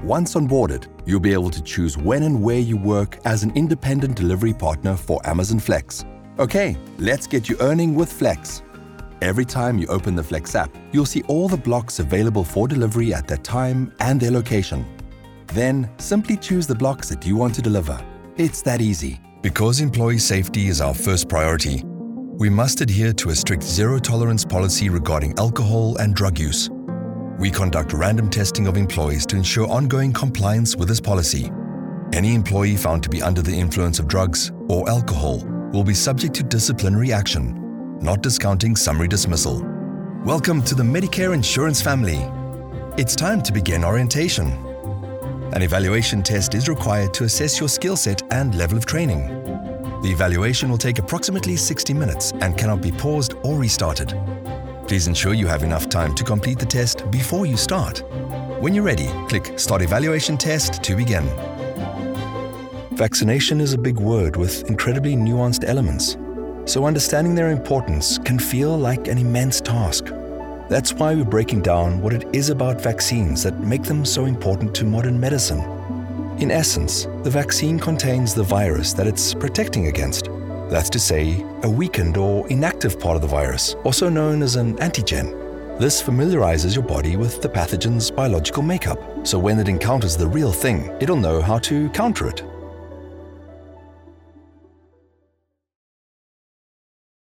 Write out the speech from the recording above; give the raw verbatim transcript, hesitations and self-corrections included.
Once onboarded, you'll be able to choose when and where you work as an independent delivery partner for Amazon Flex. Okay, let's get you earning with Flex. Every time you open the Flex app, you'll see all the blocks available for delivery at their time and their location. Then, simply choose the blocks that you want to deliver. It's that easy. Because employee safety is our first priority, we must adhere to a strict zero-tolerance policy regarding alcohol and drug use. We conduct random testing of employees to ensure ongoing compliance with this policy. Any employee found to be under the influence of drugs or alcohol will be subject to disciplinary action, not discounting summary dismissal. Welcome to the Medicare Insurance family. It's time to begin orientation. An evaluation test is required to assess your skill set and level of training. The evaluation will take approximately sixty minutes and cannot be paused or restarted. Please ensure you have enough time to complete the test before you start. When you're ready, click Start Evaluation Test to begin. Vaccination is a big word with incredibly nuanced elements, so understanding their importance can feel like an immense task. That's why we're breaking down what it is about vaccines that make them so important to modern medicine. In essence, the vaccine contains the virus that it's protecting against. That's to say, a weakened or inactive part of the virus, also known as an antigen. This familiarizes your body with the pathogen's biological makeup, so when it encounters the real thing, it'll know how to counter it.